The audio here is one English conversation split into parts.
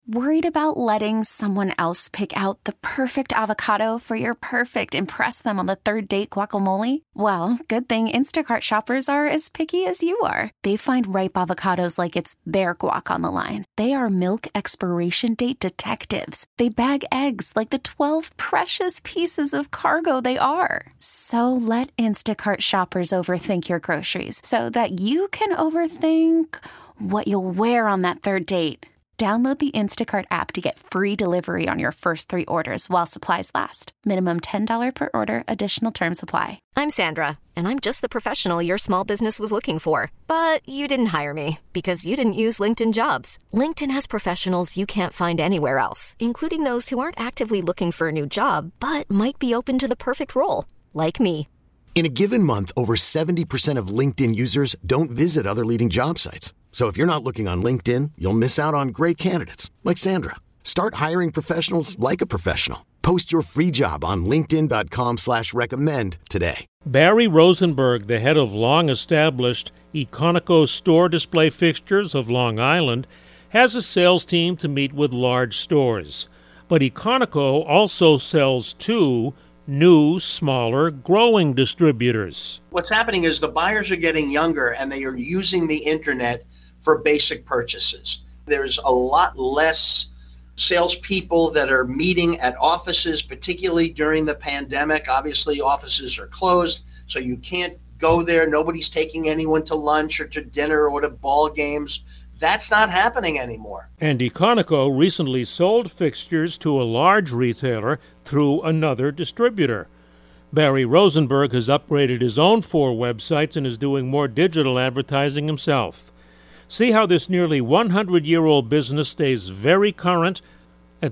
Worried about letting someone else pick out the perfect avocado for your perfect impress them on the third date guacamole? Well, good thing Instacart shoppers are as picky as you are. They find ripe avocados like it's their guac on the line. They are milk expiration date detectives. They bag eggs like the 12 precious pieces of cargo they are. So let Instacart shoppers overthink your groceries so that you can overthink what you'll wear on that third date. Download the Instacart app to get free delivery on your first 3 orders while supplies last. Minimum $10 per order. Additional terms apply. I'm Sandra, and I'm just the professional your small business was looking for. But you didn't hire me because you didn't use LinkedIn Jobs. LinkedIn has professionals you can't find anywhere else, including those who aren't actively looking for a new job, but might be open to the perfect role, like me. In a given month, over 70% of LinkedIn users don't visit other leading job sites. So if you're not looking on LinkedIn, you'll miss out on great candidates like Sandra. Start hiring professionals like a professional. Post your free job on linkedin.com/recommend today. Barry Rosenberg, the head of long-established Econoco store display fixtures of Long Island, has a sales team to meet with large stores. But Econoco also sells to new, smaller, growing distributors. What's happening is the buyers are getting younger and they are using the internet for basic purchases. There's a lot less salespeople that are meeting at offices, particularly during the pandemic. Obviously, offices are closed, so you can't go there. Nobody's taking anyone to lunch or to dinner or to ball games. That's not happening anymore. And Econoco recently sold fixtures to a large retailer through another distributor. Barry Rosenberg has upgraded his own 4 websites and is doing more digital advertising himself. See how this nearly 100-year-old business stays very current at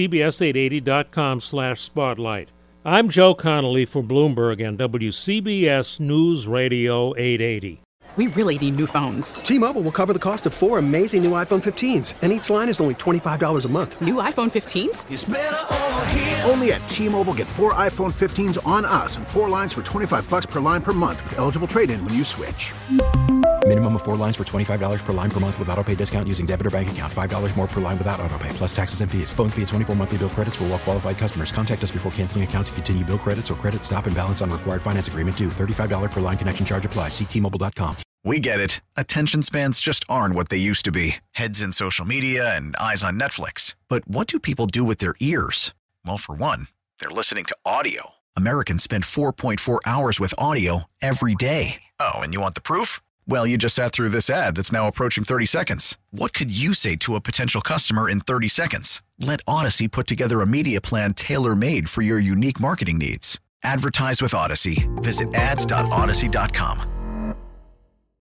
WCBS880.com/spotlight. I'm Joe Connolly for Bloomberg and WCBS News Radio 880. We really need new phones. T-Mobile will cover the cost of 4 amazing new iPhone 15s, and each line is only $25 a month. New iPhone 15s? It's better over here. Only at T-Mobile, get 4 iPhone 15s on us and 4 lines for $25 per line per month with eligible trade-in when you switch. Minimum of 4 lines for $25 per line per month with autopay discount using debit or bank account. $5 more per line without autopay, plus taxes and fees. Phone fee at 24 monthly bill credits for well-qualified customers. Contact us before canceling account to continue bill credits or credit stop and balance on required finance agreement due. $35 per line connection charge applies. See T-Mobile.com. We get it. Attention spans just aren't what they used to be. Heads in social media and eyes on Netflix. But what do people do with their ears? Well, for one, they're listening to audio. Americans spend 4.4 hours with audio every day. Oh, and you want the proof? Well, you just sat through this ad that's now approaching 30 seconds. What could you say to a potential customer in 30 seconds? Let Odyssey put together a media plan tailor-made for your unique marketing needs. Advertise with Odyssey. Visit ads.odyssey.com.